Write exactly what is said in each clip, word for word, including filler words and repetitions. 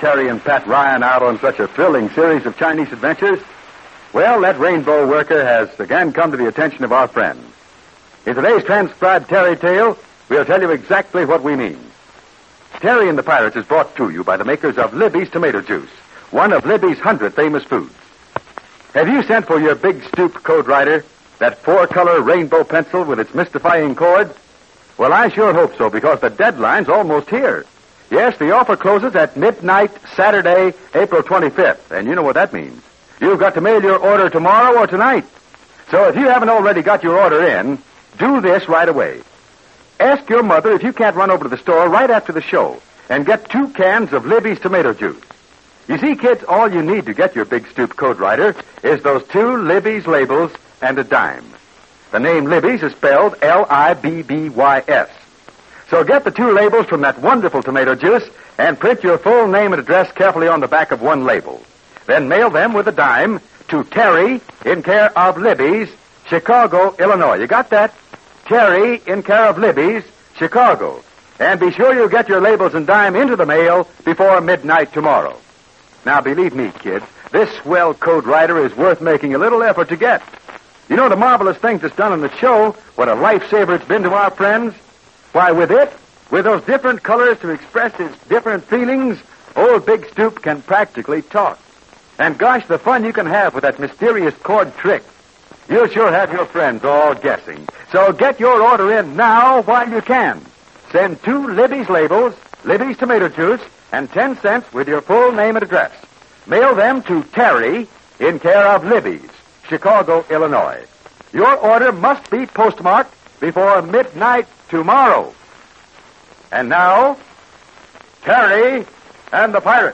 Terry and Pat Ryan out on such a thrilling series of Chinese adventures? Well, that rainbow worker has again come to the attention of our friends. In today's transcribed Terry tale, we'll tell you exactly what we mean. Terry and the Pirates is brought to you by the makers of Libby's Tomato Juice, one of Libby's hundred famous foods. Have you sent for your big stoop code writer, that four-color rainbow pencil with its mystifying cord? Well, I sure hope so, because the deadline's almost here. Yes, the offer closes at midnight Saturday, April twenty-fifth, and you know what that means. You've got to mail your order tomorrow or tonight. So if you haven't already got your order in, do this right away. Ask your mother if you can't run over to the store right after the show and get two cans of Libby's Tomato Juice. You see, kids, all you need to get your big stoop code writer is those two Libby's labels and a dime. The name Libby's is spelled L I B B Y S. So get the two labels from that wonderful tomato juice and print your full name and address carefully on the back of one label. Then mail them with a dime to Terry in care of Libby's, Chicago, Illinois. You got that? Terry in care of Libby's, Chicago. And be sure you get your labels and dime into the mail before midnight tomorrow. Now, believe me, kids, this swell code writer is worth making a little effort to get. You know the marvelous things it's done on the show, what a lifesaver it's been to our friends? Why, with it, with those different colors to express his different feelings, old Big Stoop can practically talk. And gosh, the fun you can have with that mysterious cord trick. You'll sure have your friends all guessing. So get your order in now while you can. Send two Libby's labels, Libby's Tomato Juice, and ten cents with your full name and address. Mail them to Terry in care of Libby's, Chicago, Illinois. Your order must be postmarked before midnight tomorrow. And now, Terry and the Pirates.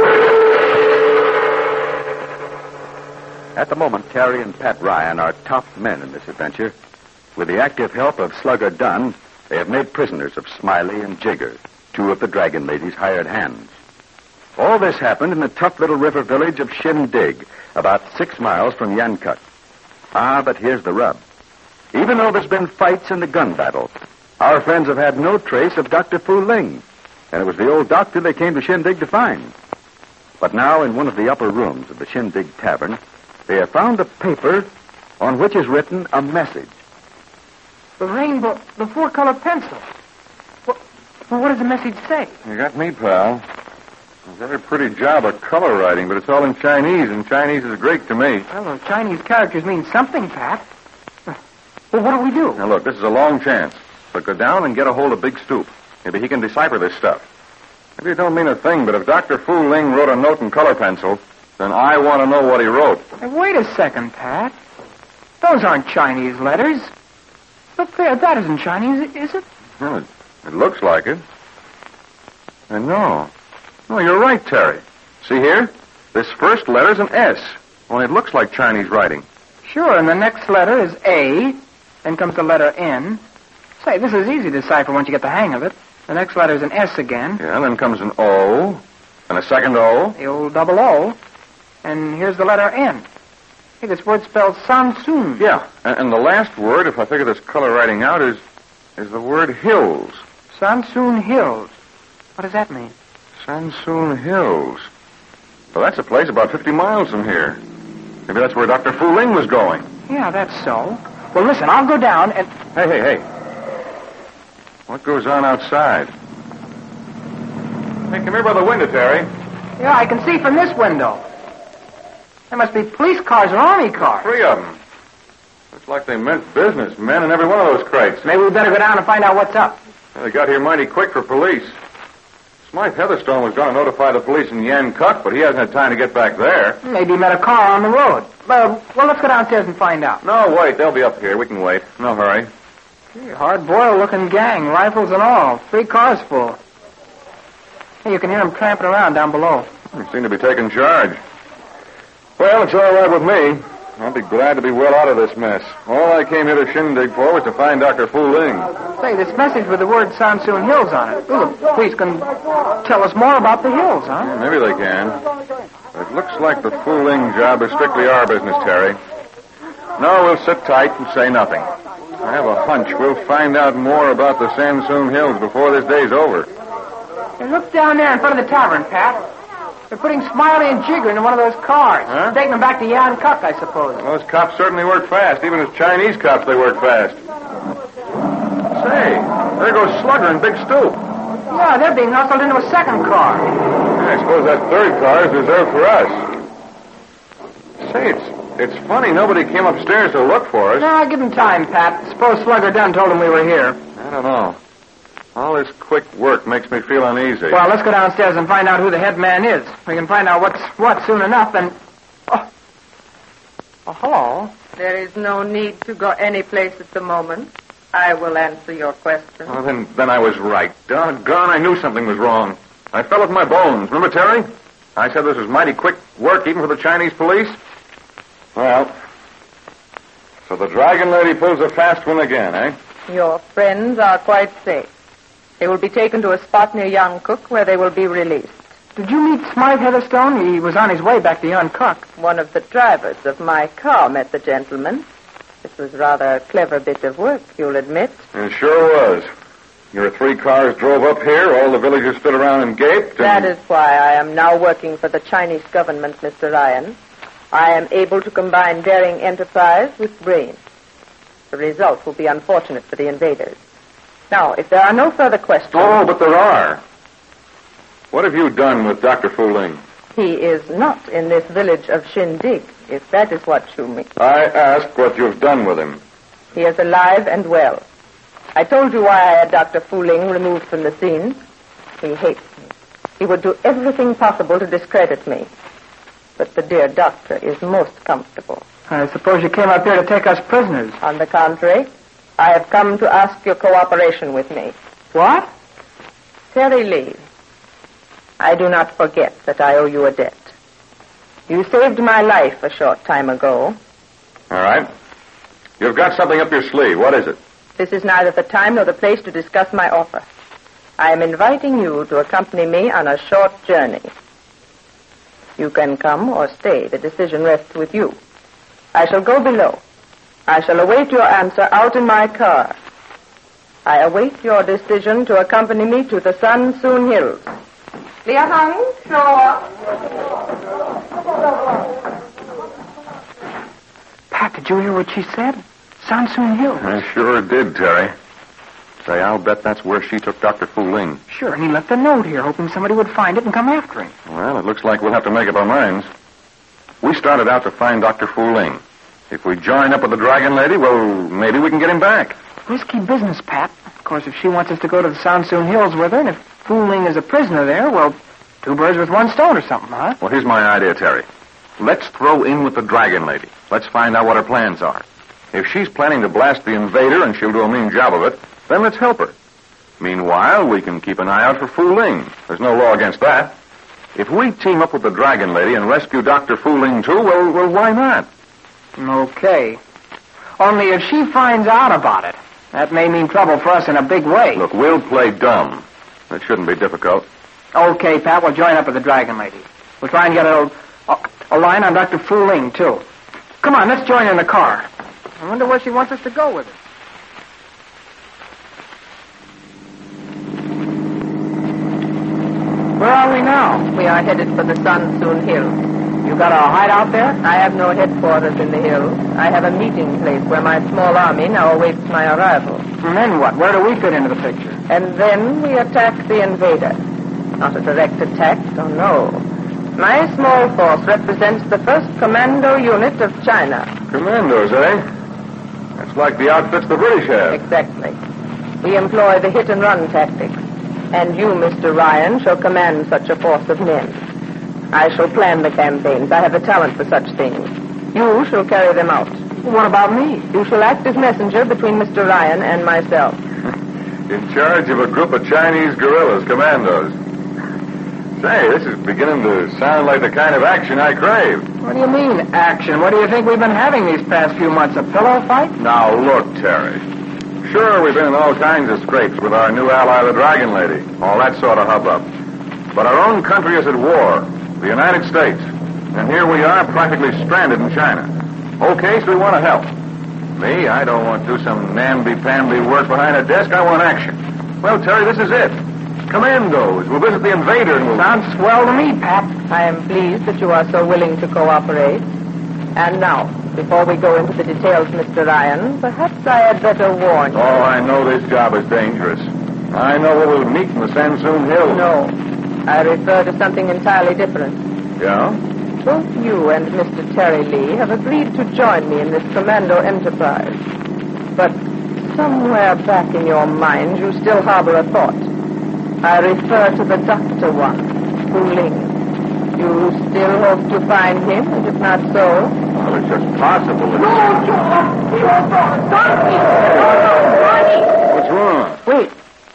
At the moment, Terry and Pat Ryan are top men in this adventure. With the active help of Slugger Dunn, they have made prisoners of Smiley and Jigger, two of the Dragon Lady's hired hands. All this happened in the tough little river village of Shindig, about six miles from Yankuk. Ah, but here's the rub. Even though there's been fights in the gun battle, our friends have had no trace of Doctor Fu Ling, and it was the old doctor they came to Shindig to find. But now, in one of the upper rooms of the Shindig Tavern, they have found a paper on which is written a message. The rainbow, the four-color pencil. What, well, what does the message say? You got me, pal. It's a very pretty job of color writing, but it's all in Chinese, and Chinese is Greek to me. Well, those Chinese characters mean something, Pat. Well, what do we do? Now, look, this is a long chance. But go down and get a hold of Big Stoop. Maybe he can decipher this stuff. Maybe it don't mean a thing, but if Doctor Fu Ling wrote a note in color pencil, then I want to know what he wrote. Hey, wait a second, Pat. Those aren't Chinese letters. Look there, that isn't Chinese, is it? Well, it, it looks like it. And no. No, you're right, Terry. See here? This first letter's an S, only it looks like Chinese writing. Sure, and the next letter is A, then comes the letter N. Say, this is easy to decipher once you get the hang of it. The next letter is an S again. Yeah, and then comes an O, and a second O. The old double O. And here's the letter N. Hey, this word spells Sansoon. Yeah, and, and the last word, if I figure this color writing out, is is the word hills. Sansoon Hills. What does that mean? Sansoon Hills. Well, that's a place about fifty miles from here. Maybe that's where Doctor Fu Ling was going. Yeah, that's so. Well, listen, I'll go down and... Hey, hey, hey. What goes on outside? Hey, come here by the window, Terry. Yeah, I can see from this window. There must be police cars or army cars. Three of them. Looks like they meant business, men in every one of those crates. Maybe we better go down and find out what's up. Well, they got here mighty quick for police. Smythe Heatherstone was going to notify the police in Yankuk, but he hasn't had time to get back there. Maybe he met a car on the road. Well, well, let's go downstairs and find out. No, wait. They'll be up here. We can wait. No hurry. Gee, hard-boiled looking gang, rifles and all. Three cars full. Hey, you can hear them tramping around down below. They seem to be taking charge. Well, it's all right with me. I'll be glad to be well out of this mess. All I came here to Shindig for was to find Doctor Fu Ling. Say, this message with the word Sansoon Hills on it. Ooh, the police can tell us more about the hills, huh? Yeah, maybe they can. But it looks like the Fu Ling job is strictly our business, Terry. No, we'll sit tight and say nothing. I have a hunch we'll find out more about the Sansoon Hills before this day's over. Hey, look down there in front of the tavern, Pat. They're putting Smiley and Jigger into one of those cars. Huh? Taking them back to Yan Kuk, I suppose. Those cops certainly work fast. Even as Chinese cops, they work fast. Say, there goes Slugger and Big Stoop. Yeah, they're being hustled into a second car. Yeah, I suppose that third car is reserved for us. Say, it's it's funny nobody came upstairs to look for us. Now, give them time, Pat. Suppose Slugger Dunn told them we were here. I don't know. All this quick work makes me feel uneasy. Well, let's go downstairs and find out who the head man is. We can find out what's what soon enough, and... Oh, oh hello. There is no need to go any place at the moment. I will answer your question. Well, then, then I was right. Doggone, I knew something was wrong. I felt it in my bones. Remember, Terry? I said this was mighty quick work, even for the Chinese police. Well, so the Dragon Lady pulls a fast one again, eh? Your friends are quite safe. They will be taken to a spot near Yan Kuk where they will be released. Did you meet Smythe Heatherstone? He was on his way back to Yan Kuk. One of the drivers of my car met the gentleman. This was rather a clever bit of work, you'll admit. It sure was. Your three cars drove up here, all the villagers stood around and gaped. And... That is why I am now working for the Chinese government, Mister Ryan. I am able to combine daring enterprise with brains. The result will be unfortunate for the invaders. Now, if there are no further questions... Oh, but there are. What have you done with Doctor Fu Ling? He is not in this village of Shindig, if that is what you mean. I asked what you've done with him. He is alive and well. I told you why I had Doctor Fu Ling removed from the scene. He hates me. He would do everything possible to discredit me. But the dear doctor is most comfortable. I suppose you came up here to take us prisoners. On the contrary, I have come to ask your cooperation with me. What? Terry Lee, I do not forget that I owe you a debt. You saved my life a short time ago. All right. You've got something up your sleeve. What is it? This is neither the time nor the place to discuss my offer. I am inviting you to accompany me on a short journey. You can come or stay. The decision rests with you. I shall go below. I shall await your answer out in my car. I await your decision to accompany me to the San Soon Hills. Liahang, Shaw. Pat, did you hear what she said? San Soon Hills. I sure did, Terry. Say, I'll bet that's where she took Doctor Fu Ling. Sure, and he left a note here, hoping somebody would find it and come after him. Well, it looks like we'll have to make up our minds. We started out to find Doctor Fu Ling. If we join up with the Dragon Lady, well, maybe we can get him back. Risky business, Pat. Of course, if she wants us to go to the San Soon Hills with her, and if Fu Ling is a prisoner there, well, two birds with one stone or something, huh? Well, here's my idea, Terry. Let's throw in with the Dragon Lady. Let's find out what her plans are. If she's planning to blast the invader and she'll do a mean job of it, then let's help her. Meanwhile, we can keep an eye out for Fu Ling. There's no law against that. If we team up with the Dragon Lady and rescue Doctor Fu Ling, too, well, well, why not? Okay. Only if she finds out about it, that may mean trouble for us in a big way. Look, we'll play dumb. It shouldn't be difficult. Okay, Pat, we'll join up with the Dragon Lady. We'll try and get a, a, a line on Doctor Fu Ling, too. Come on, let's join her in the car. I wonder where she wants us to go with her. Where are we now? We are headed for the San Soon Hills. You got a hideout there? I have no headquarters in the hills. I have a meeting place where my small army now awaits my arrival. And then what? Where do we fit into the picture? And then we attack the invader. Not a direct attack, oh no. My small force represents the first commando unit of China. Commandos, eh? That's like the outfits the British have. Exactly. We employ the hit-and-run tactics. And you, Mister Ryan, shall command such a force of men. I shall plan the campaigns. I have a talent for such things. You shall carry them out. What about me? You shall act as messenger between Mister Ryan and myself. In charge of a group of Chinese guerrillas, commandos. Say, this is beginning to sound like the kind of action I crave. What do you mean, action? What do you think we've been having these past few months? A pillow fight? Now, look, Terry. Sure, we've been in all kinds of scrapes with our new ally, the Dragon Lady. All that sort of hubbub. But our own country is at war. The United States. And here we are, practically stranded in China. Okay, so we want to help. Me, I don't want to do some namby-pamby work behind a desk. I want action. Well, Terry, this is it. commandos. We'll visit the invader and we'll... Sounds swell to me, Pat. I am pleased that you are so willing to cooperate. And now, before we go into the details, Mister Ryan, perhaps I had better warn you. Oh, I know this job is dangerous. I know where we'll meet in the Sansoon Hills. No, I refer to something entirely different. Yeah? Both you and Mister Terry Lee have agreed to join me in this commando enterprise. But somewhere back in your mind, you still harbor a thought. I refer to the Doctor one, Fu Ling. You still hope to find him, and if not so... Well, it's just possible that... No, Joe! What's wrong? Wait.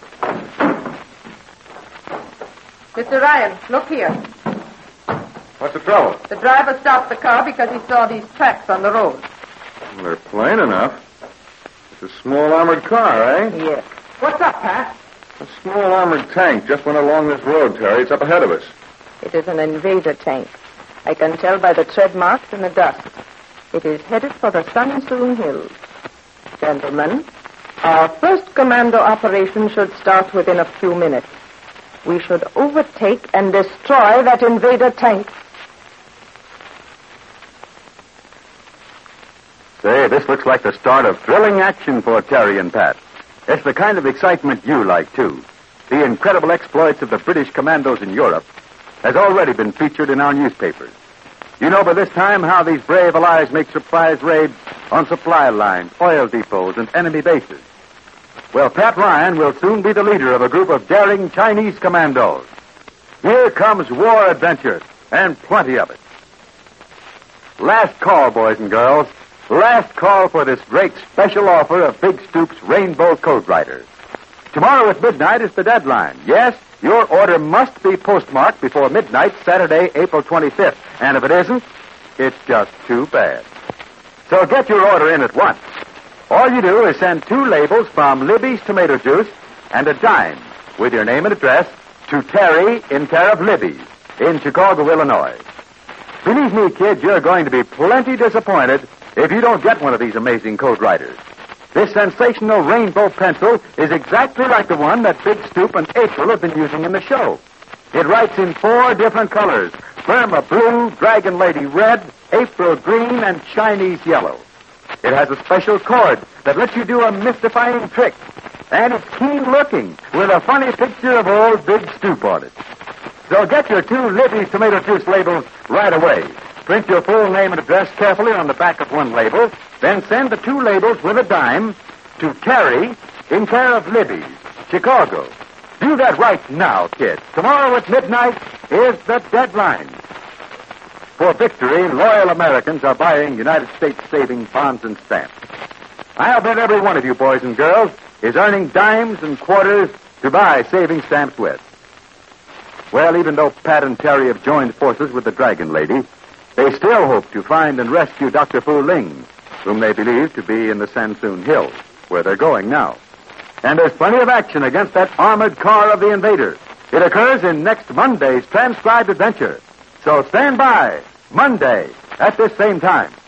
Mister Ryan, look here. What's the trouble? The driver stopped the car because he saw these tracks on the road. Well, they're plain enough. It's a small armored car, eh? Yes. What's up, Pat? A small armored tank just went along this road, Terry. It's up ahead of us. It is an invader tank. I can tell by the tread marks in the dust. It is headed for the Sansoon Hills. Gentlemen, our first commando operation should start within a few minutes. We should overtake and destroy that invader tank. Say, this looks like the start of thrilling action for Terry and Pat. It's the kind of excitement you like, too. The incredible exploits of the British commandos in Europe has already been featured in our newspapers. You know by this time how these brave allies make surprise raids on supply lines, oil depots, and enemy bases. Well, Pat Ryan will soon be the leader of a group of daring Chinese commandos. Here comes war adventure, and plenty of it. Last call, boys and girls. Last call for this great special offer of Big Stoop's Rainbow Coat Riders. Tomorrow at midnight is the deadline. Yes, your order must be postmarked before midnight, Saturday, April twenty-fifth. And if it isn't, it's just too bad. So get your order in at once. All you do is send two labels from Libby's Tomato Juice and a dime with your name and address to Terry in care of Libby's in Chicago, Illinois. Believe me, kid, you're going to be plenty disappointed if you don't get one of these amazing Code Riders. This sensational rainbow pencil is exactly like the one that Big Stoop and April have been using in the show. It writes in four different colors: Burma blue, Dragon Lady red, April green, and Chinese yellow. It has a special cord that lets you do a mystifying trick. And it's keen looking with a funny picture of old Big Stoop on it. So get your two Libby's Tomato Juice labels right away. Print your full name and address carefully on the back of one label, then send the two labels with a dime to Terry in care of Libby's, Chicago. Do that right now, kids. Tomorrow at midnight is the deadline. For victory, loyal Americans are buying United States savings bonds and stamps. I'll bet every one of you boys and girls is earning dimes and quarters to buy savings stamps with. Well, even though Pat and Terry have joined forces with the Dragon Lady, they still hope to find and rescue Doctor Fu Ling, whom they believe to be in the Sansoon Hills, where they're going now. And there's plenty of action against that armored car of the invader. It occurs in next Monday's transcribed adventure. So stand by, Monday, at this same time.